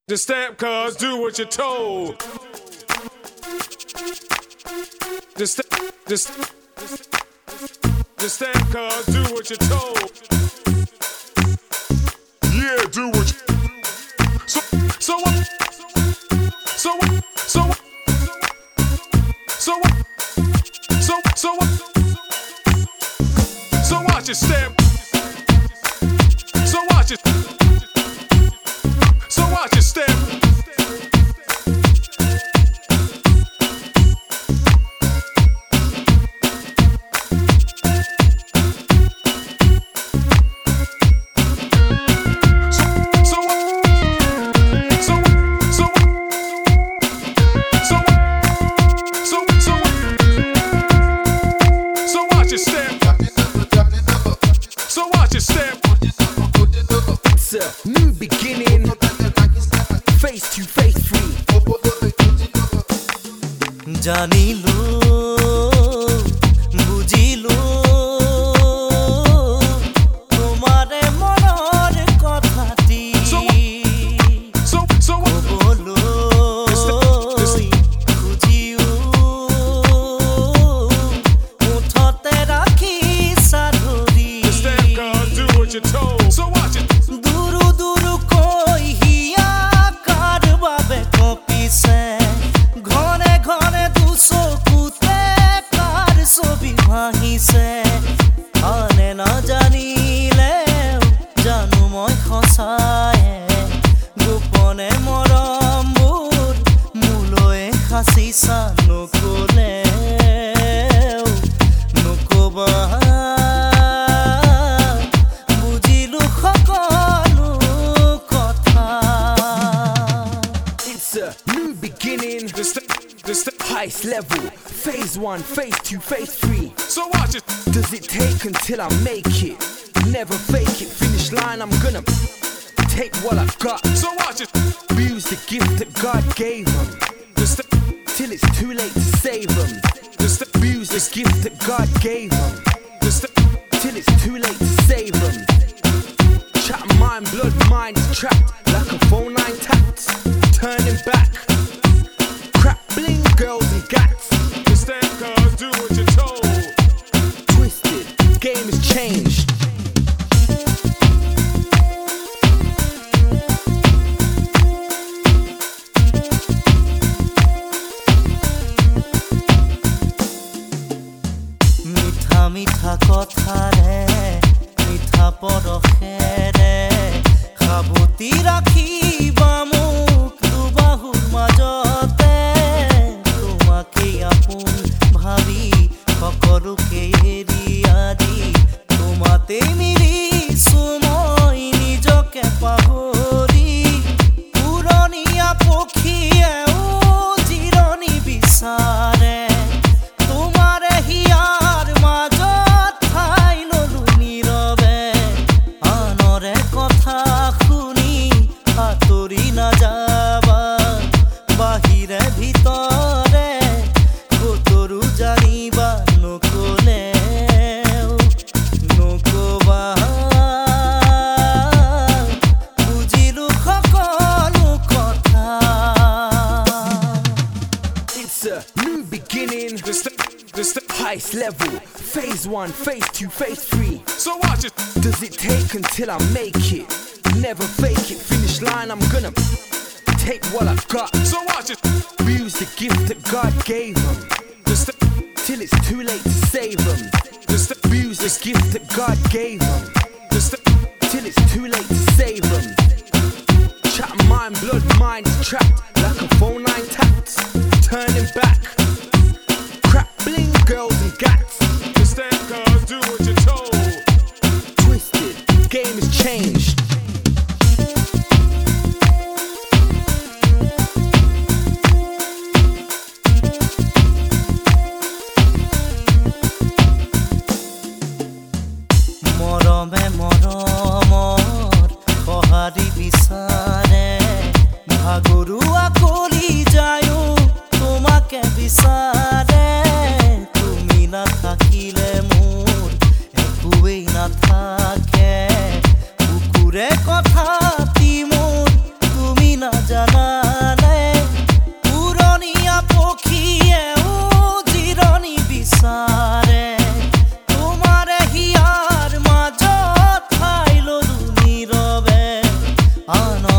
The stamp cards do what you're told. The stamp cards do what you're told. Yeah, do what you. So what? So what? So what? So what? So what? So watch it stamp. So watch it. So watch it stamp. It's a new beginning, face to face free. জানিলো বুঝিলো তোমারে মনৰ কথাটি বলো খুজিও মুঠতে ৰাখি সাধৰি দুৰু দুৰু কৈ হিয়া কাৰ বাবে কপিছে ঘনে ঘনে দুচকুতে কাৰ ছবি ভাঙিছে আনে নাজানিলে জানো মই সঁচায়ে গোপনে মৰমবোৰ মোলৈ সাঁচিছা নকলে নকবা বুজিলো সকলো কথা It's a new beginning, highest level, phase 1, phase 2, phase 3. So watch it. Does it take until I make it? Never fake it, finish line, I'm gonna take what I got. So watch it. Use the gift that God gave them, till it's too late to save them. Use the gift that God gave them, till it's too late to save them. Chat mind, blood, mind is trapped like a phone line tapped. Turning back, crap bling, girls and gats. The stamp cards do what you're told. Twisted, game has changed. মিঠা মিঠা কথাৰে মিঠা পৰশেৰে সাবতি ৰাখিবা মোক দুবাহুৰ মাজতে তোমাকে আপোন ভাবি সকলোকে এৰি আদি তোমাতে মিলিছো মই নিজকে পাহৰি পুৰণীয়া পক্ষীয়েও জিৰণি বিচাৰে তোমাৰে হিয়াৰ মাজত ঠাই ললো নীৰৱে আনৰে কথা শুনি আঁতৰি নাযাবা বাহিৰে ভিতৰে কতৰো জানিবা নকলেও নকবা বুজিলো সকলো কথা It's a new beginning, highest level, phase 1, phase 2, phase 3. So watch it. Does it take until I make it? Never fake it, finish line, I'm gonna take what I got. So watch it. Use the gift that God gave them, till it's too late to save them. Use the gift that God gave them, till it's too late to save them. Chat mind, blood, mind is trapped like a phone line tapped. Turning back, crap bling, girls and gats. The stamp cards do what you're told. Twisted, game has changed. মৰমে মৰমৰ সঁহাৰি বিচাৰে ভাগৰু আকলি যায়ো তোমাকে বিচাৰে তুমি নাথাকিলে মোৰ একোৱেই নাথাকে বুকু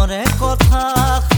মনৰে কথা